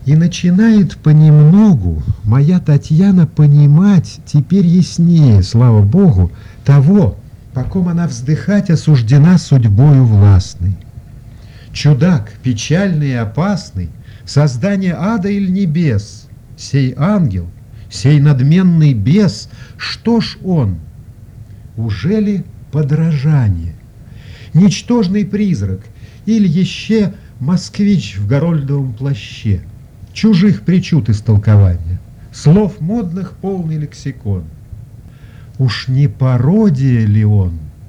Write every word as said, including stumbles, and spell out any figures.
И начинает понемногу моя Татьяна понимать теперь яснее, слава Богу, того, по ком она вздыхать осуждена судьбою властной. Чудак, печальный и опасный, создание ада или небес, сей ангел, сей надменный бес, что ж он? Ужели подражание? Ничтожный призрак или еще москвич в горольдовом плаще? Чужих причуд истолкования, слов модных полный лексикон. Уж не пародия ли он?